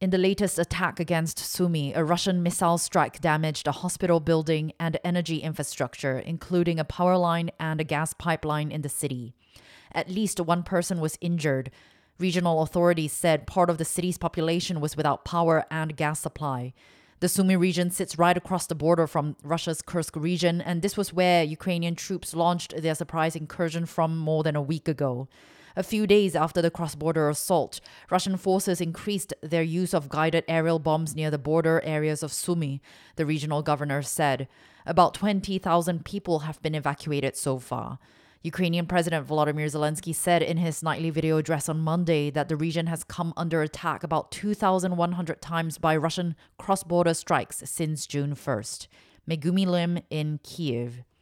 In the latest attack against Sumy, a Russian missile strike damaged a hospital building and energy infrastructure, including a power line and a gas pipeline in the city. At least one person was injured. Regional authorities said part of the city's population was without power and gas supply. The Sumy region sits right across the border from Russia's Kursk region, and this was where Ukrainian troops launched their surprise incursion from more than a week ago. A few days after the cross-border assault, Russian forces increased their use of guided aerial bombs near the border areas of Sumy, the regional governor said. About 20,000 people have been evacuated so far. Ukrainian President Volodymyr Zelensky said in his nightly video address on Monday that the region has come under attack about 2,100 times by Russian cross-border strikes since June 1st. Megumi Lim in Kyiv.